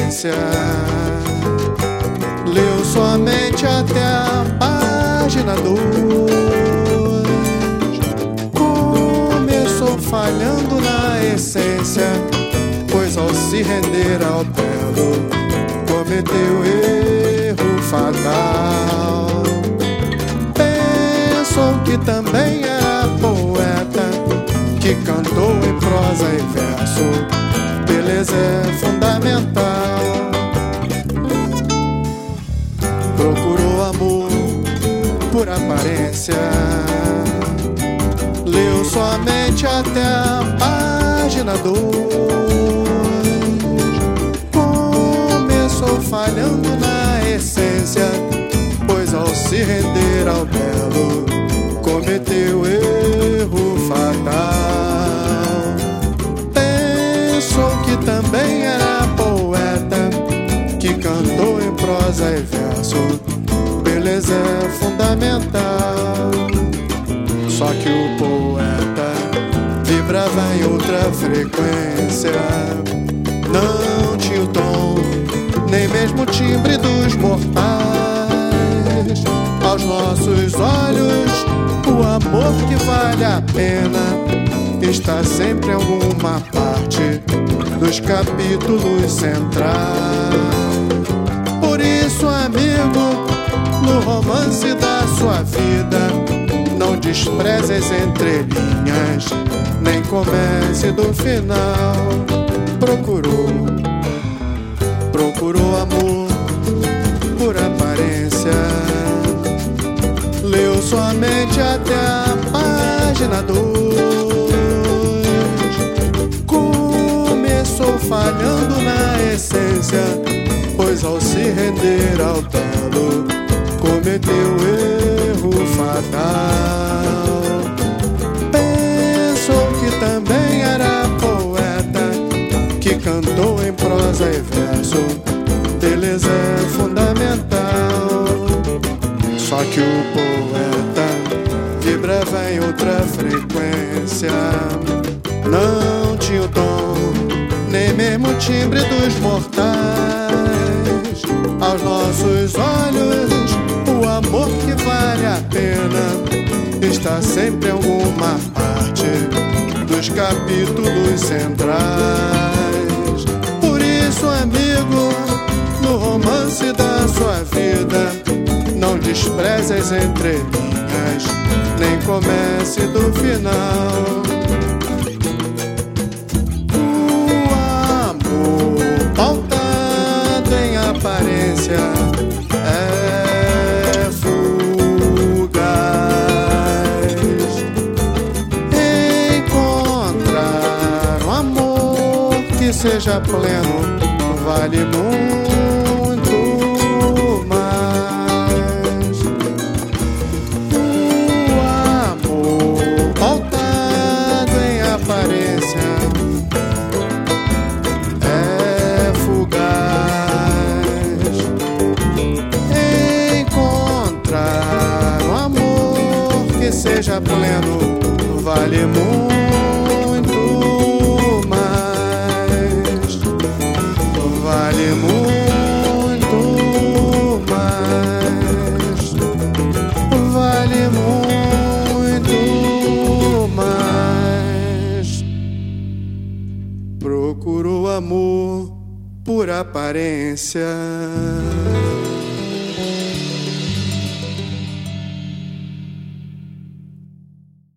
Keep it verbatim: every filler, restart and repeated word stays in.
aparência. Leu somente até a página dois. Começou falhando na essência, pois ao se render ao belo cometeu erro fatal. Pensou que também era poeta, que cantou em prosa e verso. Beleza é fundamental. Procurou amor por aparência, leu somente até a página dois. Começou falhando na essência, pois ao se render ao belo cometeu erro fatal. Pensou que também era poeta, que cantou em prosa e verso. Beleza é fundamental. Só que o poeta vibrava em outra frequência, não tinha o tom, nem mesmo o timbre dos mortais. Aos nossos olhos, o amor que vale a pena está sempre em alguma parte dos capítulos centrais. Por isso, amigo, no romance da sua vida, não despreze as entrelinhas, nem comece do final. Procurou, procurou amor por aparência, leu somente até a página dois. Começou falhando na essência, pois ao se render ao belo cometeu erro fatal. Pensou que também era poeta, que cantou em prosa e verso. Beleza é fundamental. Só que o poeta vibrava em outra frequência, não tinha o tom, nem mesmo o timbre dos mortais. Aos nossos olhos, o amor que vale a pena está sempre em alguma parte dos capítulos centrais. Por isso, amigo, no romance da sua vida, não despreze as entrelinhas, nem comece do final. O amor pautado em aparência é fugaz. Encontrar um amor que seja pleno vale muito mais. O amor pautado em aparência é fugaz. Encontrar um amor que seja pleno vale muito mais. Vale muito mais. Vale muito mais. Procurou amor por aparência.